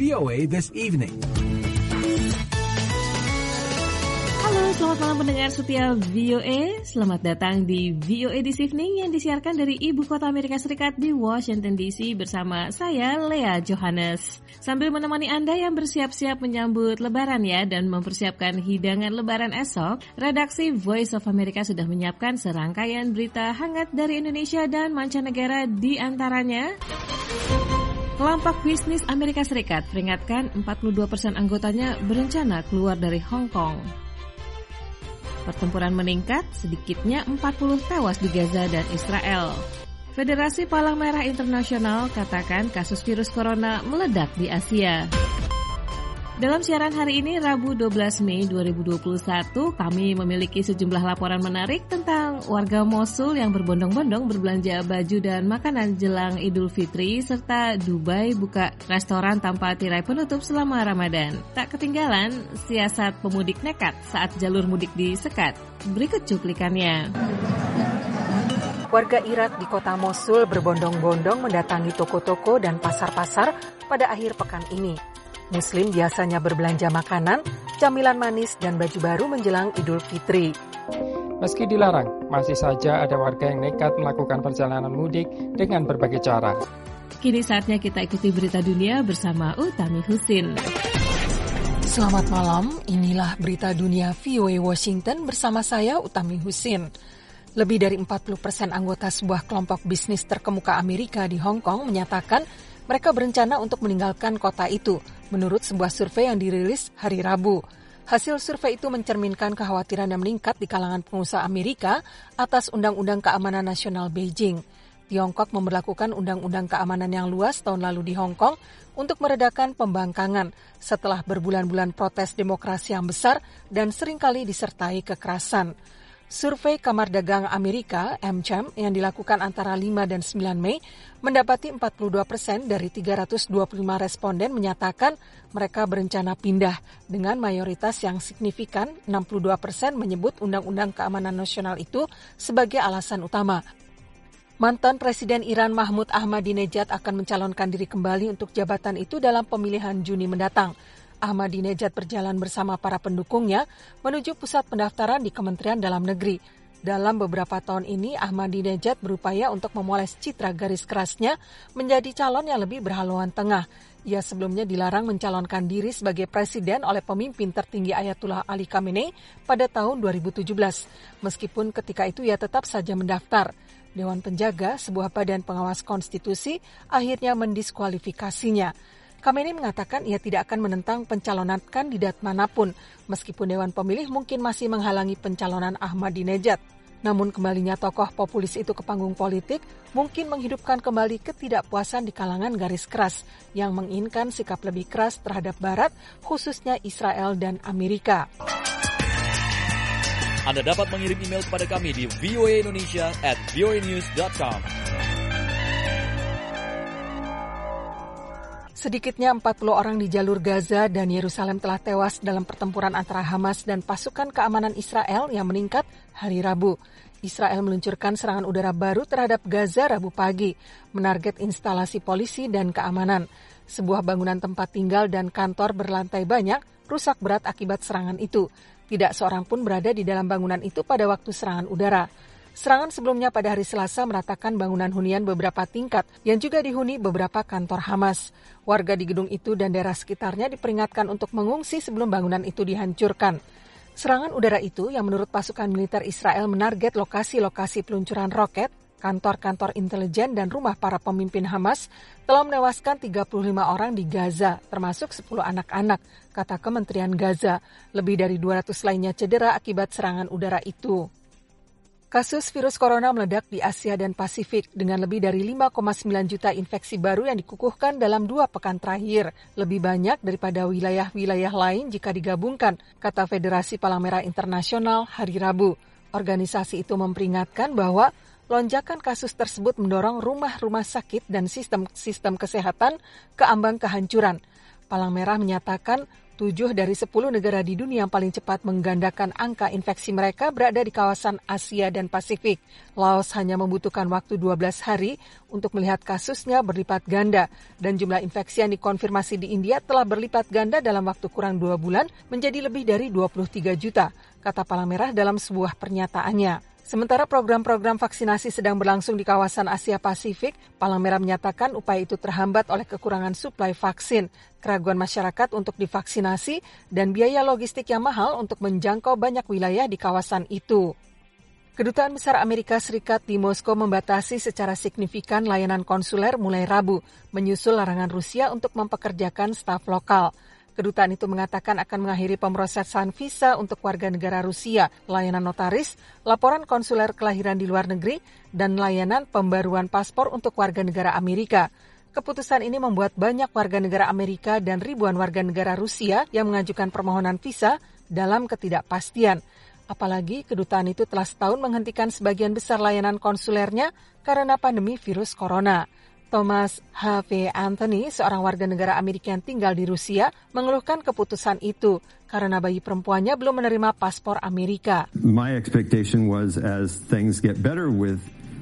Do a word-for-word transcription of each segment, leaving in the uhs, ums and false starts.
V O A This Evening. Halo, selamat malam pendengar setia V O A. Selamat datang di V O A This Evening yang disiarkan dari Ibu Kota Amerika Serikat di Washington D C bersama saya, Lea Johannes. Sambil menemani Anda yang bersiap-siap menyambut Lebaran ya dan mempersiapkan hidangan Lebaran esok, redaksi Voice of America sudah menyiapkan serangkaian berita hangat dari Indonesia dan mancanegara, di antaranya kelompok bisnis Amerika Serikat peringatkan empat puluh dua persen anggotanya berencana keluar dari Hong Kong. Pertempuran meningkat, sedikitnya empat puluh tewas di Gaza dan Israel. Federasi Palang Merah Internasional katakan kasus virus corona meledak di Asia. Dalam siaran hari ini, Rabu dua belas Mei dua ribu dua puluh satu, kami memiliki sejumlah laporan menarik tentang warga Mosul yang berbondong-bondong berbelanja baju dan makanan jelang Idul Fitri, serta Dubai buka restoran tanpa tirai penutup selama Ramadan. Tak ketinggalan, siasat pemudik nekat saat jalur mudik disekat. Berikut cuplikannya. Warga Irak di kota Mosul berbondong-bondong mendatangi toko-toko dan pasar-pasar pada akhir pekan ini. Muslim biasanya berbelanja makanan, camilan manis, dan baju baru menjelang Idul Fitri. Meski dilarang, masih saja ada warga yang nekat melakukan perjalanan mudik dengan berbagai cara. Kini saatnya kita ikuti berita dunia bersama Utami Husin. Selamat malam, inilah berita dunia V O A Washington bersama saya Utami Husin. Lebih dari empat puluh persen anggota sebuah kelompok bisnis terkemuka Amerika di Hong Kong menyatakan mereka berencana untuk meninggalkan kota itu, menurut sebuah survei yang dirilis hari Rabu. Hasil survei itu mencerminkan kekhawatiran yang meningkat di kalangan pengusaha Amerika atas Undang-Undang Keamanan Nasional Beijing. Tiongkok memberlakukan Undang-Undang Keamanan yang luas tahun lalu di Hong Kong untuk meredakan pembangkangan setelah berbulan-bulan protes demokrasi yang besar dan seringkali disertai kekerasan. Survei Kamar Dagang Amerika, M C A M, yang dilakukan antara lima dan sembilan Mei, mendapati empat puluh dua persen dari tiga ratus dua puluh lima responden menyatakan mereka berencana pindah, dengan mayoritas yang signifikan, enam puluh dua persen menyebut Undang-Undang Keamanan Nasional itu sebagai alasan utama. Mantan Presiden Iran Mahmud Ahmadinejad akan mencalonkan diri kembali untuk jabatan itu dalam pemilihan Juni mendatang. Ahmadinejad berjalan bersama para pendukungnya menuju pusat pendaftaran di Kementerian Dalam Negeri. Dalam beberapa tahun ini, Ahmadinejad berupaya untuk memoles citra garis kerasnya menjadi calon yang lebih berhaluan tengah. Ia sebelumnya dilarang mencalonkan diri sebagai presiden oleh pemimpin tertinggi Ayatullah Ali Khamenei pada tahun dua ribu tujuh belas. Meskipun ketika itu ia tetap saja mendaftar. Dewan Penjaga, sebuah badan pengawas konstitusi, akhirnya mendiskualifikasinya. Khamenei mengatakan ia tidak akan menentang pencalonan kandidat manapun, meskipun Dewan Pemilih mungkin masih menghalangi pencalonan Ahmadinejad. Namun kembalinya tokoh populis itu ke panggung politik mungkin menghidupkan kembali ketidakpuasan di kalangan garis keras yang menginginkan sikap lebih keras terhadap Barat, khususnya Israel dan Amerika. Anda dapat mengirim email kepada kami di voaindonesia at voanews dot com. Sedikitnya empat puluh orang di jalur Gaza dan Yerusalem telah tewas dalam pertempuran antara Hamas dan pasukan keamanan Israel yang meningkat hari Rabu. Israel meluncurkan serangan udara baru terhadap Gaza Rabu pagi, menarget instalasi polisi dan keamanan. Sebuah bangunan tempat tinggal dan kantor berlantai banyak rusak berat akibat serangan itu. Tidak seorang pun berada di dalam bangunan itu pada waktu serangan udara. Serangan sebelumnya pada hari Selasa meratakan bangunan hunian beberapa tingkat yang juga dihuni beberapa kantor Hamas. Warga di gedung itu dan daerah sekitarnya diperingatkan untuk mengungsi sebelum bangunan itu dihancurkan. Serangan udara itu yang menurut pasukan militer Israel menarget lokasi-lokasi peluncuran roket, kantor-kantor intelijen dan rumah para pemimpin Hamas telah menewaskan tiga puluh lima orang di Gaza, termasuk sepuluh anak-anak, kata Kementerian Gaza. Lebih dari dua ratus lainnya cedera akibat serangan udara itu. Kasus virus corona meledak di Asia dan Pasifik dengan lebih dari lima koma sembilan juta infeksi baru yang dikukuhkan dalam dua pekan terakhir. Lebih banyak daripada wilayah-wilayah lain jika digabungkan, kata Federasi Palang Merah Internasional hari Rabu. Organisasi itu memperingatkan bahwa lonjakan kasus tersebut mendorong rumah-rumah sakit dan sistem-sistem kesehatan ke ambang kehancuran. Palang Merah menyatakan Tujuh dari sepuluh negara di dunia yang paling cepat menggandakan angka infeksi mereka berada di kawasan Asia dan Pasifik. Laos hanya membutuhkan waktu dua belas hari untuk melihat kasusnya berlipat ganda. Dan jumlah infeksi yang dikonfirmasi di India telah berlipat ganda dalam waktu kurang dua bulan menjadi lebih dari dua puluh tiga juta, kata Palang Merah dalam sebuah pernyataannya. Sementara program-program vaksinasi sedang berlangsung di kawasan Asia Pasifik, Palang Merah menyatakan upaya itu terhambat oleh kekurangan suplai vaksin, keraguan masyarakat untuk divaksinasi, dan biaya logistik yang mahal untuk menjangkau banyak wilayah di kawasan itu. Kedutaan Besar Amerika Serikat di Moskow membatasi secara signifikan layanan konsuler mulai Rabu, menyusul larangan Rusia untuk mempekerjakan staf lokal. Kedutaan itu mengatakan akan mengakhiri pemrosesan visa untuk warga negara Rusia, layanan notaris, laporan konsuler kelahiran di luar negeri, dan layanan pembaruan paspor untuk warga negara Amerika. Keputusan ini membuat banyak warga negara Amerika dan ribuan warga negara Rusia yang mengajukan permohonan visa dalam ketidakpastian. Apalagi kedutaan itu telah setahun menghentikan sebagian besar layanan konsulernya karena pandemi virus corona. Thomas H V Anthony, seorang warga negara Amerika yang tinggal di Rusia, mengeluhkan keputusan itu karena bayi perempuannya belum menerima paspor Amerika. My expectation was as things get better with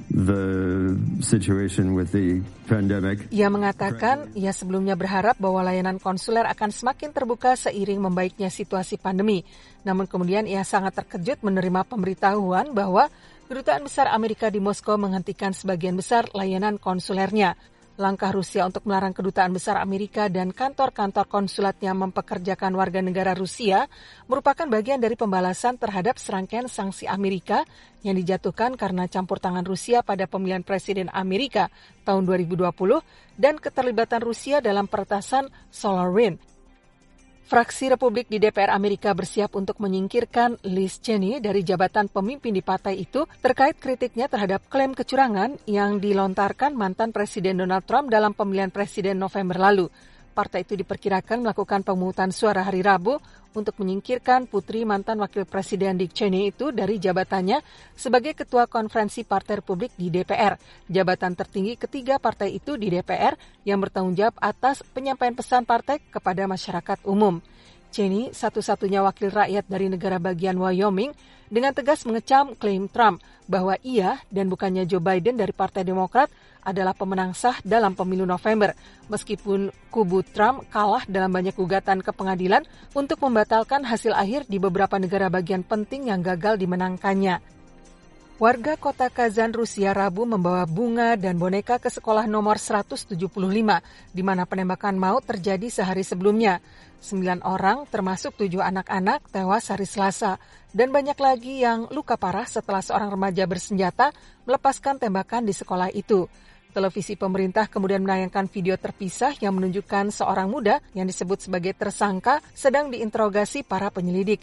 the situation with the pandemic. Ia mengatakan ia sebelumnya berharap bahwa layanan konsuler akan semakin terbuka seiring membaiknya situasi pandemi. Namun kemudian ia sangat terkejut menerima pemberitahuan bahwa Kedutaan Besar Amerika di Moskow menghentikan sebagian besar layanan konsulernya. Langkah Rusia untuk melarang Kedutaan Besar Amerika dan kantor-kantor konsulatnya mempekerjakan warga negara Rusia merupakan bagian dari pembalasan terhadap serangkaian sanksi Amerika yang dijatuhkan karena campur tangan Rusia pada pemilihan Presiden Amerika tahun dua ribu dua puluh dan keterlibatan Rusia dalam peretasan SolarWinds. Fraksi Republik di D P R Amerika bersiap untuk menyingkirkan Liz Cheney dari jabatan pemimpin di partai itu terkait kritiknya terhadap klaim kecurangan yang dilontarkan mantan Presiden Donald Trump dalam pemilihan presiden November lalu. Partai itu diperkirakan melakukan pemungutan suara hari Rabu untuk menyingkirkan putri mantan Wakil Presiden Dick Cheney itu dari jabatannya sebagai Ketua Konferensi Partai Republik di D P R, jabatan tertinggi ketiga partai itu di D P R yang bertanggung jawab atas penyampaian pesan partai kepada masyarakat umum. Cheney, satu-satunya wakil rakyat dari negara bagian Wyoming, dengan tegas mengecam klaim Trump bahwa ia dan bukannya Joe Biden dari Partai Demokrat adalah pemenang sah dalam pemilu November, meskipun kubu Trump kalah dalam banyak gugatan ke pengadilan untuk membatalkan hasil akhir di beberapa negara bagian penting yang gagal dimenangkannya. Warga kota Kazan, Rusia Rabu membawa bunga dan boneka ke sekolah nomor seratus tujuh puluh lima, di mana penembakan maut terjadi sehari sebelumnya. Sembilan orang, termasuk tujuh anak-anak, tewas hari Selasa, dan banyak lagi yang luka parah setelah seorang remaja bersenjata melepaskan tembakan di sekolah itu. Televisi pemerintah kemudian menayangkan video terpisah yang menunjukkan seorang muda yang disebut sebagai tersangka sedang diinterogasi para penyelidik.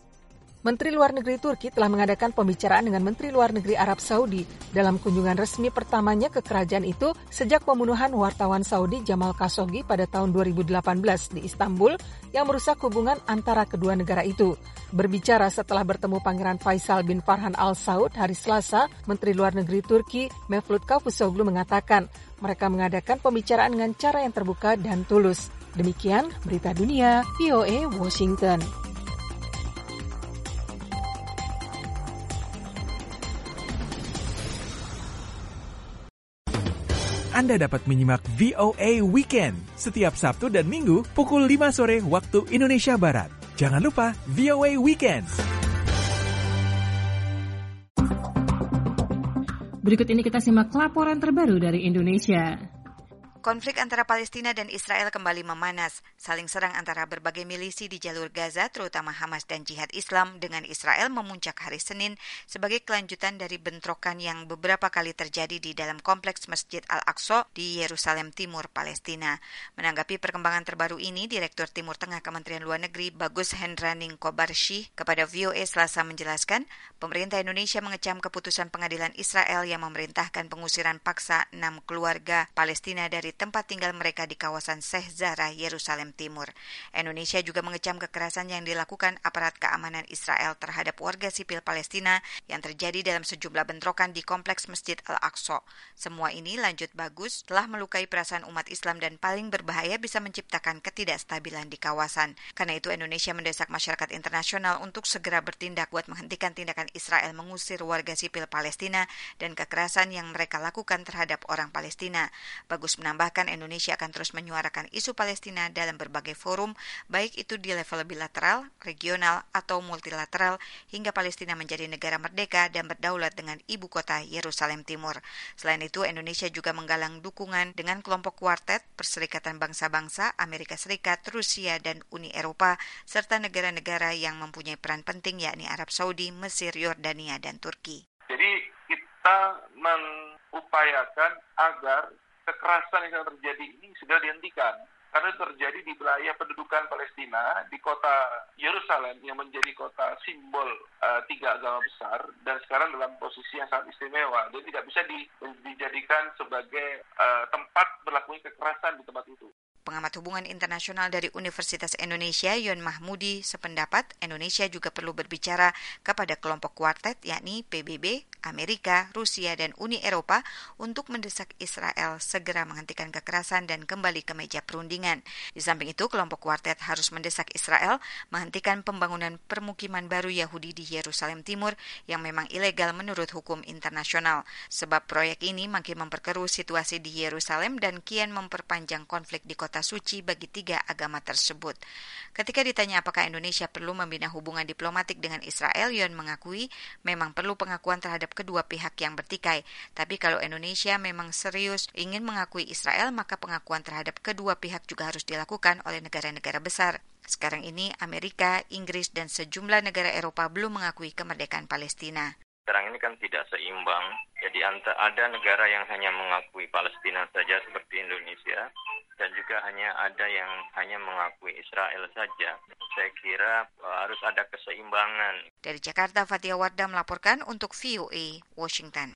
Menteri Luar Negeri Turki telah mengadakan pembicaraan dengan Menteri Luar Negeri Arab Saudi dalam kunjungan resmi pertamanya ke kerajaan itu sejak pembunuhan wartawan Saudi Jamal Khashoggi pada tahun dua ribu delapan belas di Istanbul yang merusak hubungan antara kedua negara itu. Berbicara setelah bertemu Pangeran Faisal bin Farhan Al Saud hari Selasa, Menteri Luar Negeri Turki Mevlut Cavusoglu mengatakan mereka mengadakan pembicaraan dengan cara yang terbuka dan tulus. Demikian berita dunia V O A Washington. Anda dapat menyimak V O A Weekend setiap Sabtu dan Minggu pukul lima sore waktu Indonesia Barat. Jangan lupa V O A Weekend. Berikut ini kita simak laporan terbaru dari Indonesia. Konflik antara Palestina dan Israel kembali memanas. Saling serang antara berbagai milisi di jalur Gaza, terutama Hamas dan Jihad Islam, dengan Israel memuncak hari Senin sebagai kelanjutan dari bentrokan yang beberapa kali terjadi di dalam kompleks Masjid Al-Aqsa di Yerusalem Timur, Palestina. Menanggapi perkembangan terbaru ini, Direktur Timur Tengah Kementerian Luar Negeri Bagus Hendraning Kobarshi kepada V O A Selasa menjelaskan, pemerintah Indonesia mengecam keputusan pengadilan Israel yang memerintahkan pengusiran paksa enam keluarga Palestina dari tempat tinggal mereka di kawasan Sheikh Zara, Yerusalem Timur. Indonesia juga mengecam kekerasan yang dilakukan aparat keamanan Israel terhadap warga sipil Palestina yang terjadi dalam sejumlah bentrokan di kompleks Masjid Al-Aqsa. Semua ini lanjut bagus telah melukai perasaan umat Islam dan paling berbahaya bisa menciptakan ketidakstabilan di kawasan. Karena itu Indonesia mendesak masyarakat internasional untuk segera bertindak buat menghentikan tindakan Israel mengusir warga sipil Palestina dan kekerasan yang mereka lakukan terhadap orang Palestina. Bagus menambahkan Indonesia akan terus menyuarakan isu Palestina dalam berbagai forum, baik itu di level bilateral, regional, atau multilateral, hingga Palestina menjadi negara merdeka dan berdaulat dengan ibu kota Yerusalem Timur. Selain itu, Indonesia juga menggalang dukungan dengan kelompok Kuartet, Perserikatan Bangsa-Bangsa, Amerika Serikat, Rusia, dan Uni Eropa, serta negara-negara yang mempunyai peran penting yakni Arab Saudi, Mesir, Yordania, dan Turki. Jadi kita mengupayakan agar kekerasan yang terjadi ini segera dihentikan. Karena terjadi di wilayah pendudukan Palestina, di kota Yerusalem yang menjadi kota simbol uh, tiga agama besar, dan sekarang dalam posisi yang sangat istimewa. Jadi tidak bisa di, dijadikan sebagai uh, tempat berlakunya kekerasan di tempat itu. Pengamat hubungan internasional dari Universitas Indonesia, Yon Mahmudi, sependapat Indonesia juga perlu berbicara kepada kelompok Kuartet, yakni P B B, Amerika, Rusia, dan Uni Eropa untuk mendesak Israel segera menghentikan kekerasan dan kembali ke meja perundingan. Di samping itu, kelompok Kuartet harus mendesak Israel menghentikan pembangunan permukiman baru Yahudi di Yerusalem Timur yang memang ilegal menurut hukum internasional. Sebab proyek ini makin memperkeruh situasi di Yerusalem dan kian memperpanjang konflik di kota suci bagi tiga agama tersebut. Ketika ditanya apakah Indonesia perlu membina hubungan diplomatik dengan Israel, Yon mengakui memang perlu pengakuan terhadap kedua pihak yang bertikai. Tapi kalau Indonesia memang serius ingin mengakui Israel, maka pengakuan terhadap kedua pihak juga harus dilakukan oleh negara-negara besar. Sekarang ini Amerika, Inggris, dan sejumlah negara Eropa belum mengakui kemerdekaan Palestina. Sekarang ini kan tidak seimbang, jadi ada negara yang hanya mengakui Palestina saja seperti Indonesia, dan juga hanya ada yang hanya mengakui Israel saja. Saya kira harus ada keseimbangan. Dari Jakarta, Fatia Wardah melaporkan untuk V O A Washington.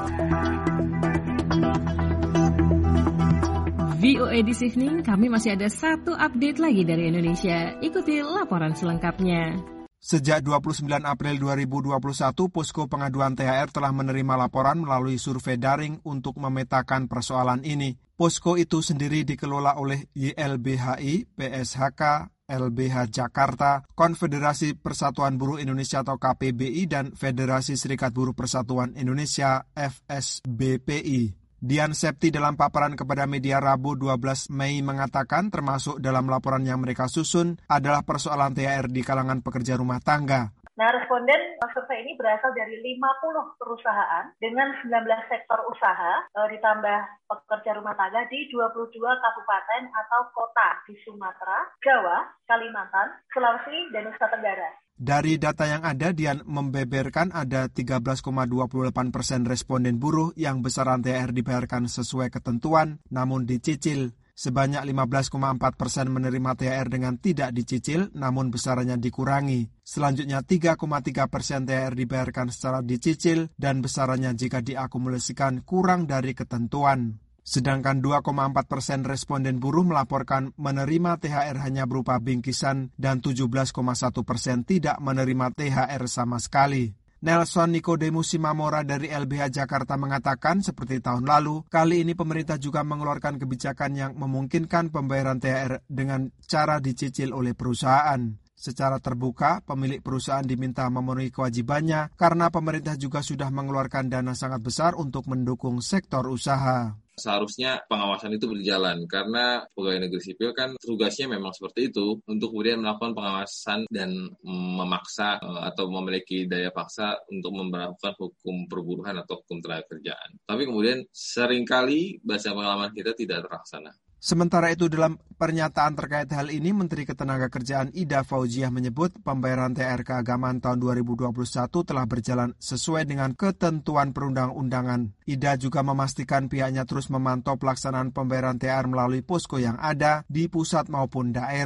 V O A This Evening, kami masih ada satu update lagi dari Indonesia. Ikuti laporan selengkapnya. Sejak dua puluh sembilan April dua ribu dua puluh satu, Posko Pengaduan T H R telah menerima laporan melalui survei daring untuk memetakan persoalan ini. Posko itu sendiri dikelola oleh Y L B H I, P S H K, L B H Jakarta, Konfederasi Persatuan Buruh Indonesia atau K P B I, dan Federasi Serikat Buruh Persatuan Indonesia F S B P I. Dian Septi dalam paparan kepada media Rabu dua belas Mei mengatakan termasuk dalam laporan yang mereka susun adalah persoalan T H R di kalangan pekerja rumah tangga. Nah, responden survei ini berasal dari lima puluh perusahaan dengan sembilan belas sektor usaha e, ditambah pekerja rumah tangga di dua puluh dua kabupaten atau kota di Sumatera, Jawa, Kalimantan, Sulawesi, dan Nusa Tenggara. Dari data yang ada, Dian membeberkan ada tiga belas koma dua puluh delapan persen responden buruh yang besaran T H R dibayarkan sesuai ketentuan, namun dicicil. Sebanyak lima belas koma empat persen menerima T H R dengan tidak dicicil, namun besarannya dikurangi. Selanjutnya tiga koma tiga persen T H R dibayarkan secara dicicil dan besarannya jika diakumulasikan kurang dari ketentuan. Sedangkan dua koma empat persen responden buruh melaporkan menerima T H R hanya berupa bingkisan dan tujuh belas koma satu persen tidak menerima T H R sama sekali. Nelson Nicodemus Simamora dari L B H Jakarta mengatakan seperti tahun lalu, kali ini pemerintah juga mengeluarkan kebijakan yang memungkinkan pembayaran T H R dengan cara dicicil oleh perusahaan. Secara terbuka, pemilik perusahaan diminta memenuhi kewajibannya karena pemerintah juga sudah mengeluarkan dana sangat besar untuk mendukung sektor usaha. Seharusnya pengawasan itu berjalan karena pegawai negeri sipil kan tugasnya memang seperti itu untuk kemudian melakukan pengawasan dan memaksa atau memiliki daya paksa untuk memberlakukan hukum perburuhan atau hukum tenaga kerjaan. Tapi kemudian seringkali bahasa pengalaman kita tidak terlaksana. Sementara itu dalam pernyataan terkait hal ini, Menteri Ketenagakerjaan Ida Fauziah menyebut pembayaran T H R keagamaan tahun dua ribu dua puluh satu telah berjalan sesuai dengan ketentuan perundang-undangan. Ida juga memastikan pihaknya terus memantau pelaksanaan pembayaran T H R melalui posko yang ada di pusat maupun daerah.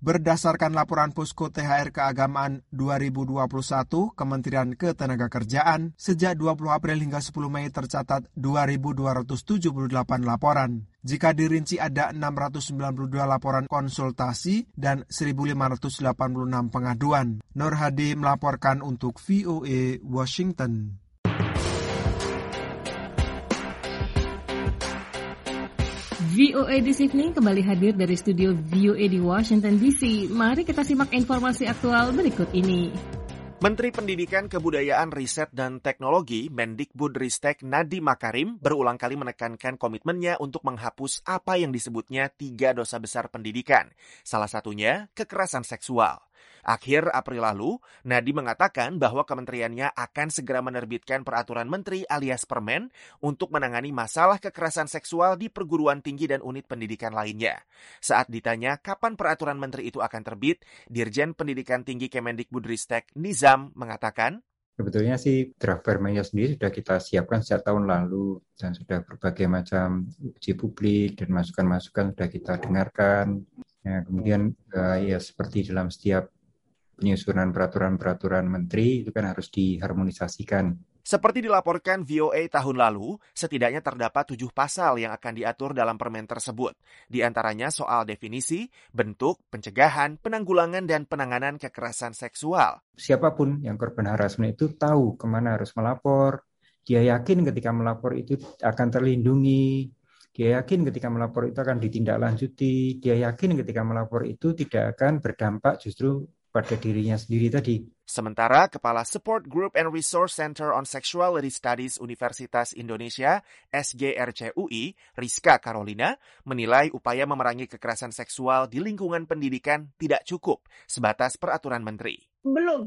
Berdasarkan laporan Posko T H R Keagamaan dua ribu dua puluh satu, Kementerian Ketenagakerjaan, sejak dua puluh April hingga sepuluh Mei tercatat dua ribu dua ratus tujuh puluh delapan laporan. Jika dirinci ada enam ratus sembilan puluh dua laporan konsultasi dan seribu lima ratus delapan puluh enam pengaduan. Nur Hadi melaporkan untuk V O A Washington. V O A This Evening kembali hadir dari studio V O A di Washington D C. Mari kita simak informasi aktual berikut ini. Menteri Pendidikan, Kebudayaan, Riset, dan Teknologi Mendikbudristek Nadiem Makarim berulang kali menekankan komitmennya untuk menghapus apa yang disebutnya tiga dosa besar pendidikan. Salah satunya kekerasan seksual. Akhir April lalu, Nadiem mengatakan bahwa kementeriannya akan segera menerbitkan peraturan menteri alias permen untuk menangani masalah kekerasan seksual di perguruan tinggi dan unit pendidikan lainnya. Saat ditanya kapan peraturan menteri itu akan terbit, Dirjen Pendidikan Tinggi Kemendikbudristek Nizam mengatakan, sebetulnya sih draft permennya sendiri sudah kita siapkan sejak tahun lalu dan sudah berbagai macam uji publik dan masukan-masukan sudah kita dengarkan. Ya, kemudian uh, ya seperti dalam setiap penyusunan peraturan-peraturan menteri itu kan harus diharmonisasikan. Seperti dilaporkan V O A tahun lalu, setidaknya terdapat tujuh pasal yang akan diatur dalam permen tersebut. Di antaranya soal definisi, bentuk, pencegahan, penanggulangan, dan penanganan kekerasan seksual. Siapapun yang korban harassment itu tahu kemana harus melapor. Dia yakin ketika melapor itu akan terlindungi. Dia yakin ketika melapor itu akan ditindaklanjuti. Dia yakin ketika melapor itu tidak akan berdampak justru pada dirinya sendiri tadi. Sementara Kepala Support Group and Resource Center on Sexuality Studies Universitas Indonesia, S G R C U I, Rizka Carolina, menilai upaya memerangi kekerasan seksual di lingkungan pendidikan tidak cukup sebatas peraturan menteri. Belum,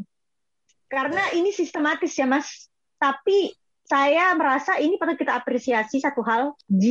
karena ini sistematis ya Mas. Tapi saya merasa ini patut kita apresiasi satu hal,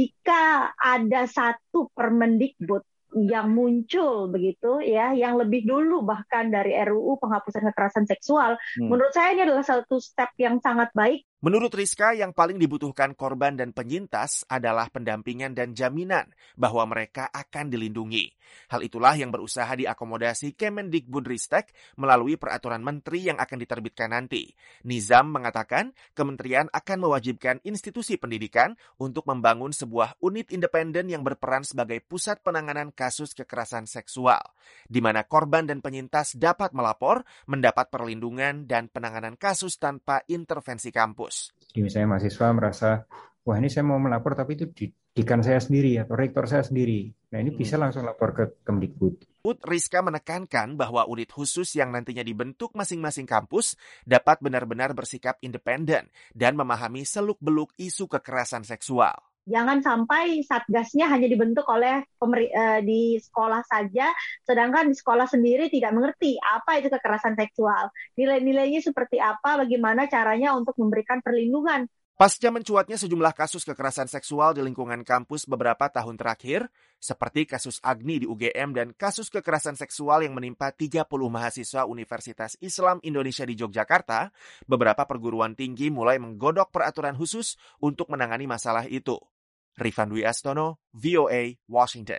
jika ada satu Permendikbud yang muncul begitu ya, yang lebih dulu bahkan dari R U U penghapusan kekerasan seksual, hmm. menurut saya ini adalah satu step yang sangat baik. Menurut Rizka, yang paling dibutuhkan korban dan penyintas adalah pendampingan dan jaminan bahwa mereka akan dilindungi. Hal itulah yang berusaha diakomodasi Kemendikbudristek melalui peraturan menteri yang akan diterbitkan nanti. Nizam mengatakan kementerian akan mewajibkan institusi pendidikan untuk membangun sebuah unit independen yang berperan sebagai pusat penanganan kasus kekerasan seksual, di mana korban dan penyintas dapat melapor, mendapat perlindungan dan penanganan kasus tanpa intervensi kampus. Jadi misalnya mahasiswa merasa, wah ini saya mau melapor tapi itu didikan saya sendiri atau rektor saya sendiri. Nah ini hmm. bisa langsung lapor ke Kemdikbud. Rizka menekankan bahwa unit khusus yang nantinya dibentuk masing-masing kampus dapat benar-benar bersikap independen dan memahami seluk-beluk isu kekerasan seksual. Jangan sampai satgasnya hanya dibentuk oleh pemeri- uh, di sekolah saja, sedangkan di sekolah sendiri tidak mengerti apa itu kekerasan seksual. Nilai-nilainya seperti apa, bagaimana caranya untuk memberikan perlindungan. Pasca mencuatnya sejumlah kasus kekerasan seksual di lingkungan kampus beberapa tahun terakhir, seperti kasus Agni di U G M dan kasus kekerasan seksual yang menimpa tiga puluh mahasiswa Universitas Islam Indonesia di Yogyakarta, beberapa perguruan tinggi mulai menggodok peraturan khusus untuk menangani masalah itu. Rifan Dwi Astono, V O A, Washington.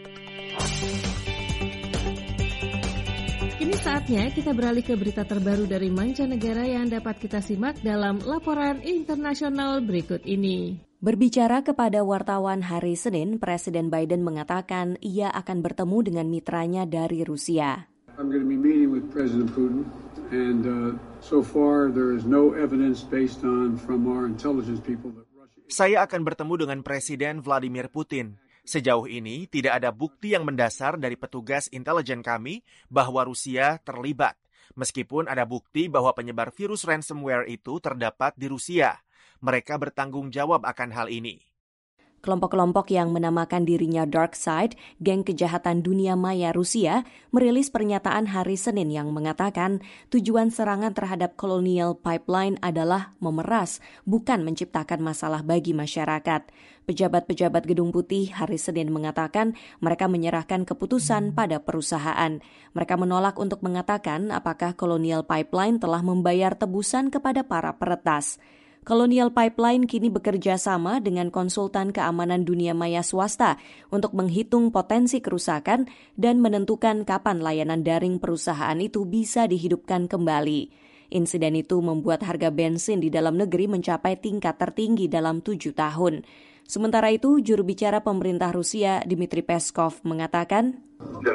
Kini saatnya kita beralih ke berita terbaru dari mancanegara yang dapat kita simak dalam laporan internasional berikut ini. Berbicara kepada wartawan hari Senin, Presiden Biden mengatakan ia akan bertemu dengan mitranya dari Rusia. I'm going to be meeting with President Putin, and uh, so far there is no evidence based on from our intelligence people that Saya akan bertemu dengan Presiden Vladimir Putin. Sejauh ini tidak ada bukti yang mendasar dari petugas intelijen kami bahwa Rusia terlibat. Meskipun ada bukti bahwa penyebar virus ransomware itu terdapat di Rusia. Mereka bertanggung jawab akan hal ini. Kelompok-kelompok yang menamakan dirinya Dark Side, geng kejahatan dunia maya Rusia, merilis pernyataan hari Senin yang mengatakan tujuan serangan terhadap Colonial Pipeline adalah memeras, bukan menciptakan masalah bagi masyarakat. Pejabat-pejabat Gedung Putih hari Senin mengatakan mereka menyerahkan keputusan pada perusahaan. Mereka menolak untuk mengatakan apakah Colonial Pipeline telah membayar tebusan kepada para peretas. Colonial Pipeline kini bekerja sama dengan konsultan keamanan dunia maya swasta untuk menghitung potensi kerusakan dan menentukan kapan layanan daring perusahaan itu bisa dihidupkan kembali. Insiden itu membuat harga bensin di dalam negeri mencapai tingkat tertinggi dalam tujuh tahun. Sementara itu, juru bicara pemerintah Rusia, Dmitry Peskov, mengatakan,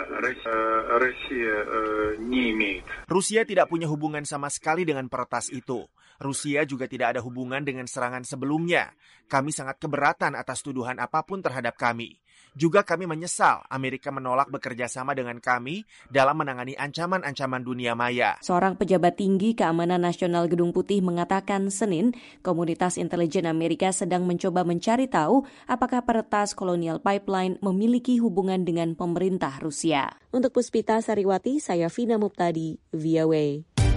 Rusia tidak punya hubungan sama sekali dengan peretas itu. Rusia juga tidak ada hubungan dengan serangan sebelumnya. Kami sangat keberatan atas tuduhan apapun terhadap kami. Juga kami menyesal Amerika menolak bekerja sama dengan kami dalam menangani ancaman-ancaman dunia maya. Seorang pejabat tinggi keamanan nasional Gedung Putih mengatakan Senin, komunitas intelijen Amerika sedang mencoba mencari tahu apakah peretas Colonial Pipeline memiliki hubungan dengan pemerintah Rusia. Untuk Puspita Sariwati, saya Vina Muptadi, V O A.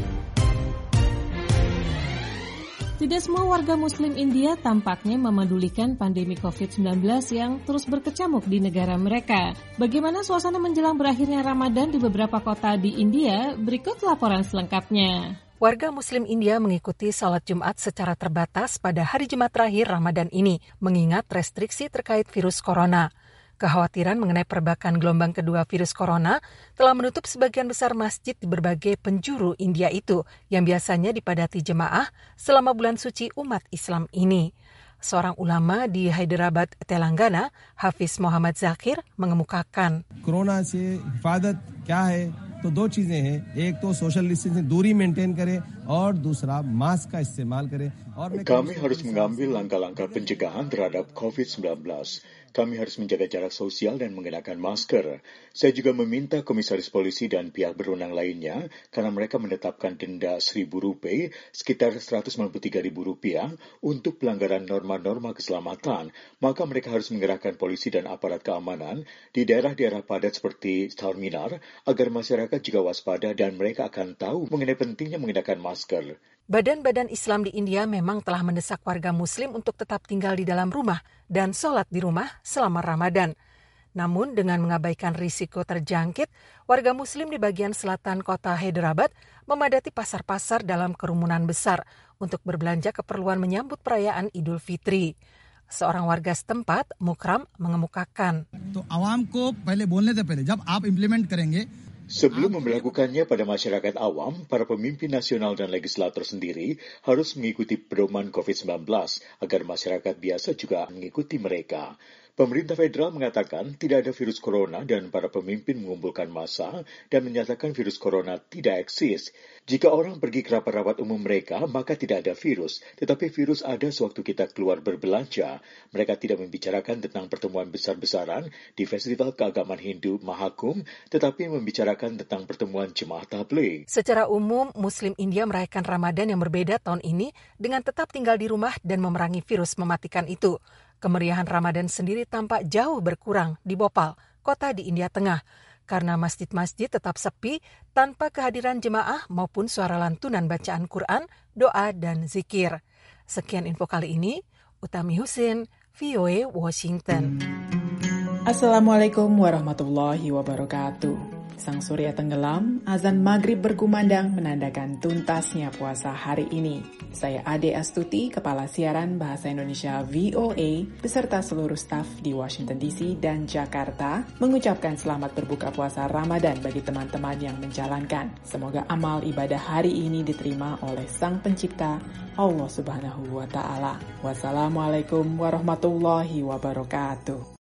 Tidak semua warga Muslim India tampaknya memedulikan pandemi covid sembilan belas yang terus berkecamuk di negara mereka. Bagaimana suasana menjelang berakhirnya Ramadan di beberapa kota di India? Berikut laporan selengkapnya. Warga Muslim India mengikuti salat Jumat secara terbatas pada hari Jumat terakhir Ramadan ini, mengingat restriksi terkait virus corona. Kekhawatiran mengenai perbakan gelombang kedua virus corona telah menutup sebagian besar masjid di berbagai penjuru India itu yang biasanya dipadati jemaah selama bulan suci umat Islam ini. Seorang ulama di Hyderabad, Telangana, Hafiz Muhammad Zakir, mengemukakan, Corona se hifadhat kya hai? तो दो चीजें हैं, एक तो social distancing दूरी मेंटेन करें और दूसरा मास्क का इस्तेमाल करें. और kami harus mengambil langkah-langkah pencegahan terhadap covid sembilan belas. Kami harus menjaga jarak sosial dan mengenakan masker. Saya juga meminta komisaris polisi dan pihak berwenang lainnya karena mereka menetapkan denda seribu rupiah, sekitar seratus sembilan puluh tiga ribu rupiah untuk pelanggaran norma-norma keselamatan. Maka mereka harus mengerahkan polisi dan aparat keamanan di daerah-daerah padat seperti terminal agar masyarakat juga waspada dan mereka akan tahu mengenai pentingnya mengenakan masker. Badan-badan Islam di India memang telah mendesak warga Muslim untuk tetap tinggal di dalam rumah dan sholat di rumah selama Ramadan. Namun dengan mengabaikan risiko terjangkit, warga Muslim di bagian selatan kota Hyderabad memadati pasar-pasar dalam kerumunan besar untuk berbelanja keperluan menyambut perayaan Idul Fitri. Seorang warga setempat, Mukram, mengemukakan, तो आवाम को पहले बोलने से पहले जब आप इम्प्लीमेंट करेंगे Sebelum memberlakukannya pada masyarakat awam, para pemimpin nasional dan legislator sendiri harus mengikuti pedoman covid sembilan belas agar masyarakat biasa juga mengikuti mereka. Pemerintah federal mengatakan tidak ada virus corona dan para pemimpin mengumpulkan massa dan menyatakan virus corona tidak eksis. Jika orang pergi ke rapat-rapat umum mereka, maka tidak ada virus. Tetapi virus ada sewaktu kita keluar berbelanja. Mereka tidak membicarakan tentang pertemuan besar-besaran di Festival Keagamaan Hindu Mahakum, tetapi membicarakan tentang pertemuan jemaah tabligh. Secara umum, Muslim India merayakan Ramadan yang berbeda tahun ini dengan tetap tinggal di rumah dan memerangi virus mematikan itu. Kemeriahan Ramadan sendiri tampak jauh berkurang di Bhopal, kota di India Tengah, karena masjid-masjid tetap sepi tanpa kehadiran jemaah maupun suara lantunan bacaan Quran, doa, dan zikir. Sekian info kali ini, Utami Husin, V O A Washington. Assalamualaikum warahmatullahi wabarakatuh. Sang surya tenggelam, azan maghrib berkumandang menandakan tuntasnya puasa hari ini. Saya Ade Astuti, Kepala Siaran Bahasa Indonesia V O A, beserta seluruh staf di Washington D C dan Jakarta, mengucapkan selamat berbuka puasa Ramadan bagi teman-teman yang menjalankan. Semoga amal ibadah hari ini diterima oleh Sang Pencipta, Allah Subhanahu wa Ta'ala. Wassalamualaikum warahmatullahi wabarakatuh.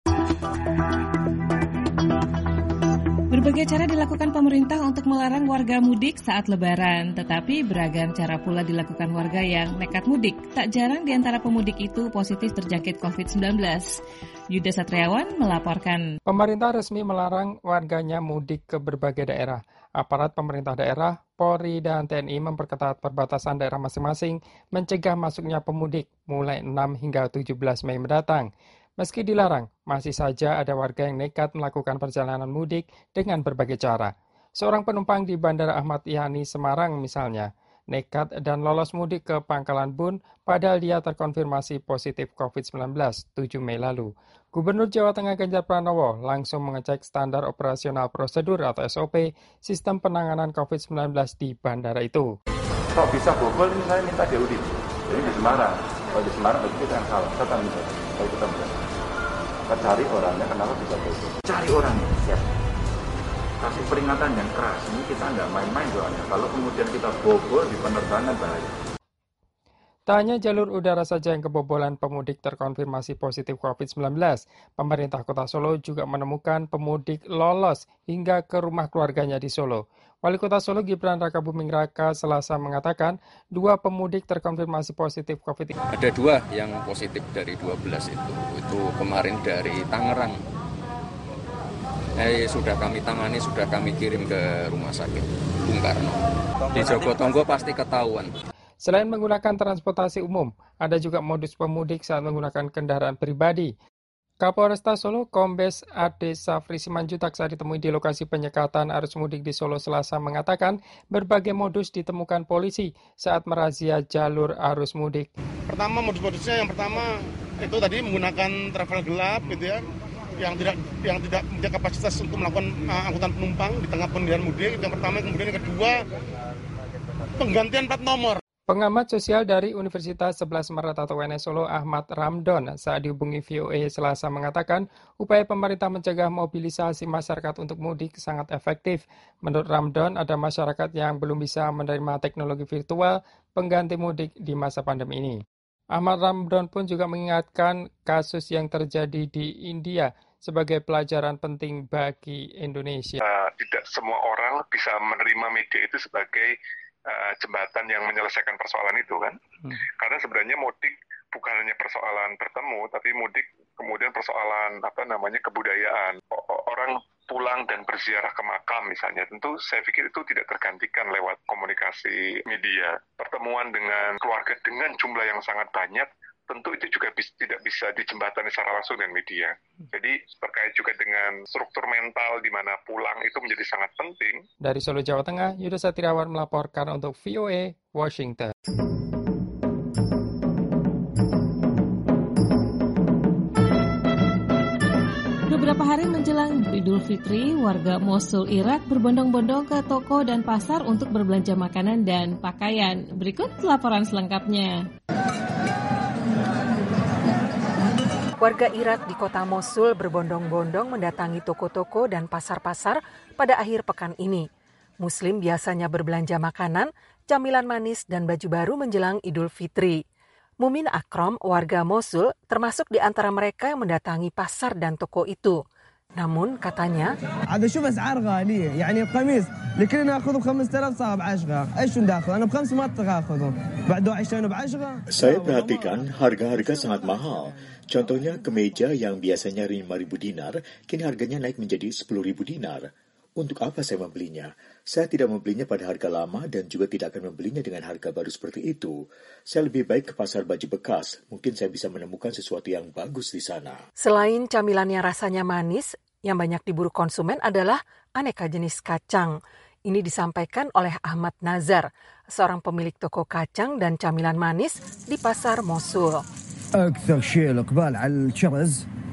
Berbagai cara dilakukan pemerintah untuk melarang warga mudik saat Lebaran, tetapi beragam cara pula dilakukan warga yang nekat mudik. Tak jarang di antara pemudik itu positif terjangkit covid sembilan belas. Yuda Satriawan melaporkan. Pemerintah resmi melarang warganya mudik ke berbagai daerah. Aparat pemerintah daerah, Polri, dan T N I memperketat perbatasan daerah masing-masing mencegah masuknya pemudik mulai enam hingga tujuh belas Mei mendatang. Meski dilarang, masih saja ada warga yang nekat melakukan perjalanan mudik dengan berbagai cara. Seorang penumpang di Bandara Ahmad Yani Semarang misalnya, nekat dan lolos mudik ke Pangkalan Bun padahal dia terkonfirmasi positif covid sembilan belas tujuh Mei lalu. Gubernur Jawa Tengah Ganjar Pranowo langsung mengecek standar operasional prosedur atau S O P sistem penanganan covid sembilan belas di bandara itu. Kok bisa bobol ini, saya minta diaudit. Jadi di Semarang, kalau di Semarang berarti kita yang salah, kita bisa, kalau kita bisa. Kita cari orangnya, kenapa bisa begitu? Cari orangnya, siap. Kasih peringatan yang keras, ini kita nggak main-main soalnya. Kalau kemudian kita bobol di penerbangan bahaya. Tak hanya jalur udara saja yang kebobolan pemudik terkonfirmasi positif covid sembilan belas, pemerintah Kota Solo juga menemukan pemudik lolos hingga ke rumah keluarganya di Solo. Wali Kota Solo Gibran Rakabuming Raka Selasa mengatakan dua pemudik terkonfirmasi positif covid sembilan belas. Ada dua yang positif dari dua belas itu, itu kemarin dari Tangerang. Eh, sudah kami tangani, sudah kami kirim ke rumah sakit Bung Karno. Di Jogotongo pasti ketahuan. Selain menggunakan transportasi umum, ada juga modus pemudik saat menggunakan kendaraan pribadi. Kapolresta Solo, Kombes Ade Safri Simanjutak saat ditemui di lokasi penyekatan arus mudik di Solo Selasa mengatakan berbagai modus ditemukan polisi saat merazia jalur arus mudik. Pertama, modus-modusnya yang pertama itu tadi menggunakan travel gelap gitu ya, yang tidak yang tidak punya kapasitas untuk melakukan uh, angkutan penumpang di tengah pengendalian mudik. Yang pertama, kemudian yang kedua penggantian plat nomor. Pengamat sosial dari Universitas sebelas Maret atau U N S Solo, Ahmad Ramdon, saat dihubungi V O A Selasa mengatakan upaya pemerintah mencegah mobilisasi masyarakat untuk mudik sangat efektif. Menurut Ramdon, ada masyarakat yang belum bisa menerima teknologi virtual pengganti mudik di masa pandemi ini. Ahmad Ramdon pun juga mengingatkan kasus yang terjadi di India sebagai pelajaran penting bagi Indonesia. Uh, tidak semua orang bisa menerima media itu sebagai Uh, jembatan yang menyelesaikan persoalan itu kan, hmm. karena sebenarnya mudik bukan hanya persoalan bertemu, tapi mudik kemudian persoalan apa namanya kebudayaan. O- orang pulang dan berziarah ke makam misalnya, tentu saya pikir itu tidak tergantikan lewat komunikasi media. Pertemuan dengan keluarga dengan jumlah yang sangat banyak, tentu itu juga bis, tidak bisa dijembatani secara langsung dengan media. Jadi terkait juga dengan struktur mental di mana pulang itu menjadi sangat penting. Dari Solo, Jawa Tengah, Yuda Satriawan melaporkan untuk V O A Washington. Beberapa hari menjelang Idul Fitri, warga Mosul, Irak berbondong-bondong ke toko dan pasar untuk berbelanja makanan dan pakaian. Berikut laporan selengkapnya. Warga Irak di kota Mosul berbondong-bondong mendatangi toko-toko dan pasar-pasar pada akhir pekan ini. Muslim biasanya berbelanja makanan, camilan manis, dan baju baru menjelang Idul Fitri. Mumin Akram, warga Mosul, termasuk di antara mereka yang mendatangi pasar dan toko itu. Namun, katanya, ada شوف أسعار غالية يعني القميص اللي كنا ناخذه خمسة آلاف صار بعشرة ايش نداخذ انا بخمس ما تاخذه بعد عشرين بعشرة. Saya perhatikan harga-harga sangat mahal. Contohnya kemeja yang biasanya lima ribu dinar kini harganya naik menjadi sepuluh ribu dinar. Untuk apa saya membelinya? Saya tidak membelinya pada harga lama dan juga tidak akan membelinya dengan harga baru seperti itu. Saya lebih baik ke pasar baju bekas. Mungkin saya bisa menemukan sesuatu yang bagus di sana. Selain camilan yang rasanya manis, yang banyak diburu konsumen adalah aneka jenis kacang. Ini disampaikan oleh Ahmad Nazar, seorang pemilik toko kacang dan camilan manis di pasar Mosul. أكثر شيء الإقبال على الشرز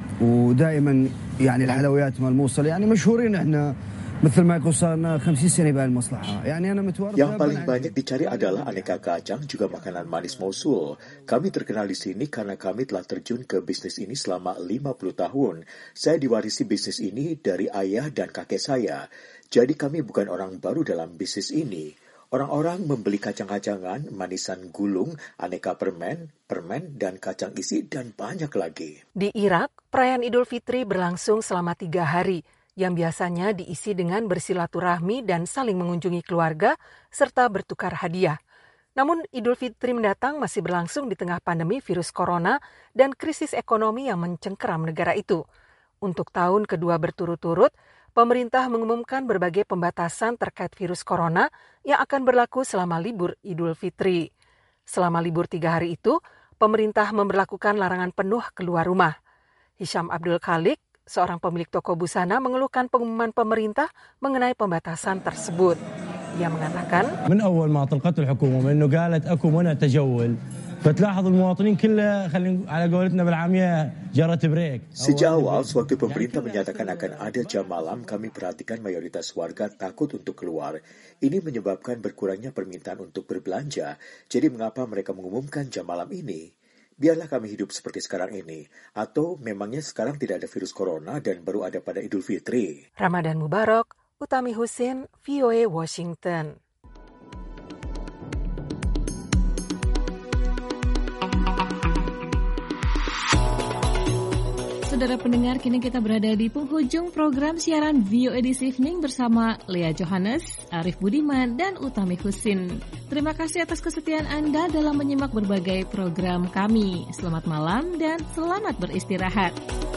ودائما يعني الحلويات مال موصل يعني مشهورين احنا مثل ما يقول صارنا خمسين سنة بهالمصلحة يعني أنا متورط. Yang paling banyak dicari adalah aneka kacang juga makanan manis Mosul. Kami terkenal di sini karena kami telah terjun ke bisnis ini selama lima puluh tahun. Saya diwarisi bisnis ini dari ayah dan kakek saya. Jadi kami bukan orang baru dalam bisnis ini. Orang-orang membeli kacang-kacangan, manisan gulung, aneka permen, permen, dan kacang isi, dan banyak lagi. Di Irak, perayaan Idul Fitri berlangsung selama tiga hari, yang biasanya diisi dengan bersilaturahmi dan saling mengunjungi keluarga, serta bertukar hadiah. Namun, Idul Fitri mendatang masih berlangsung di tengah pandemi virus corona dan krisis ekonomi yang mencengkeram negara itu. Untuk tahun kedua berturut-turut, pemerintah mengumumkan berbagai pembatasan terkait virus corona yang akan berlaku selama libur Idul Fitri. Selama libur tiga hari itu, pemerintah memberlakukan larangan penuh keluar rumah. Hisham Abdul Khalik, seorang pemilik toko busana, mengeluhkan pengumuman pemerintah mengenai pembatasan tersebut. Ia mengatakan, من أول ما طلقت الحكومة إنه قالت أكو منع تجول فتلاحظ المواطنين كلها خلينا على قولتنا بالعامية جرت بريك. Sejak awal, sewaktu pemerintah menyatakan akan ada jam malam, kami perhatikan mayoritas warga takut untuk keluar. Ini menyebabkan berkurangnya permintaan untuk berbelanja. Jadi mengapa mereka mengumumkan jam malam ini? Biarlah kami hidup seperti sekarang ini. Atau memangnya sekarang tidak ada virus corona dan baru ada pada Idul Fitri? Ramadan Mubarak, Utami Husin, V O A Washington. Saudara pendengar, kini kita berada di penghujung program siaran V O A This Evening bersama Lea Johannes, Arif Budiman, dan Utami Husin. Terima kasih atas kesetiaan Anda dalam menyimak berbagai program kami. Selamat malam dan selamat beristirahat.